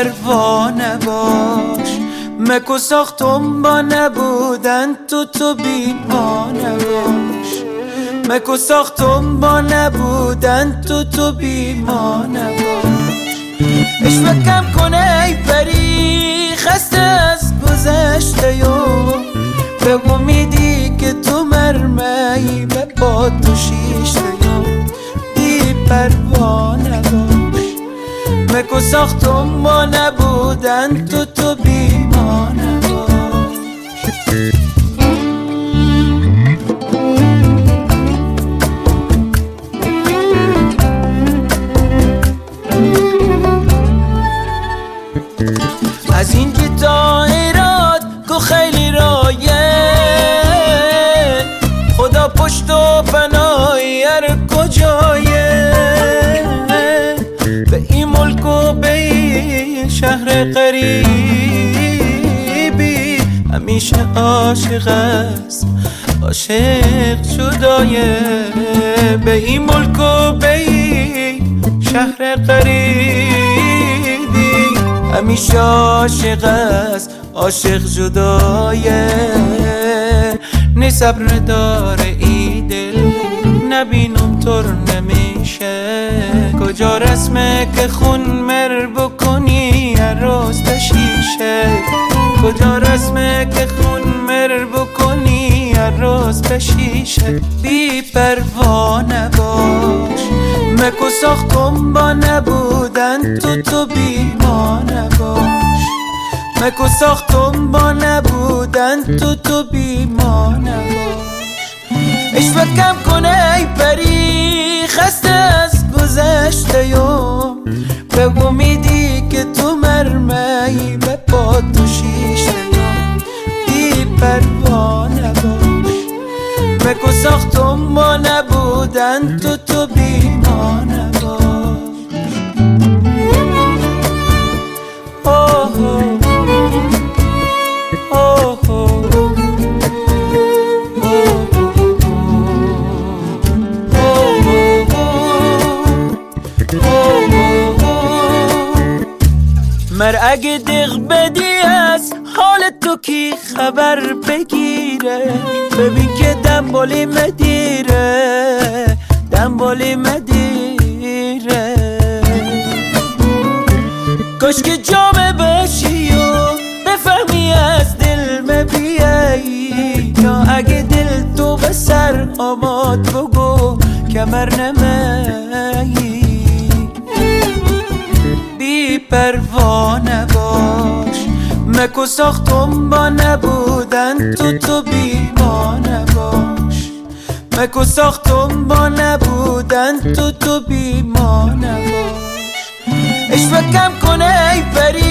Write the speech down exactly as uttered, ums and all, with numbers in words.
پروا نباش، مکو ساختم با نبودن تو تو بی ما نباش، مکو ساختم با نبودن تو تو بی ما نباش. عشق کم کنه ای پری خسته از گذشته یو، به امیدی که تو مرمی به با تو شیشته یو. بی پروا نباش، مکو ساختم با نبودن تو تو بی ما نباش. از این تا ایراد گو خیلی رایه، خدا پشت و پناهی هر کجایه. به این ملک و به این شهر قریبی همیشه عاشق است، عاشق جدایه. به این ملک و به این شهر قریبی همیشه عاشق است، عاشق جدایه. نی صبر داره ای دل نبینم تر نمیشه، کجا رسمه که خون مر بکنی هر روز بشیشه، کجا رسمه که خون مر بکنی هر روز بشیشه. بی پروا نباش، مکو ساختم با نبودن تو تو بی ما نباش، مکو ساختم با نبودن تو تو بی ما نباش. عشق کم کنه ای پری خسته از گذشته یوم، به امیدی که تو مرمی به با تو شیشته یوم. بی پروا نباش، مکو ساختم با نبودن تو تو بی ما نباش. مر اگه دق بدی از حال تو کی خبر بگیره، ببین که دنبالی مدیره دنبالی مدیره. کاش که جامه باشی و بفهمی از دل مبیایی، یا اگه دل تو به سر آماد بگو کمر نمیی. بی پروا نباش، مکو ساختم با نبودن تو تو بی ما نباش، مکو ساختم با نبودن تو تو بی ما نباش. عشق کم کنه ای پری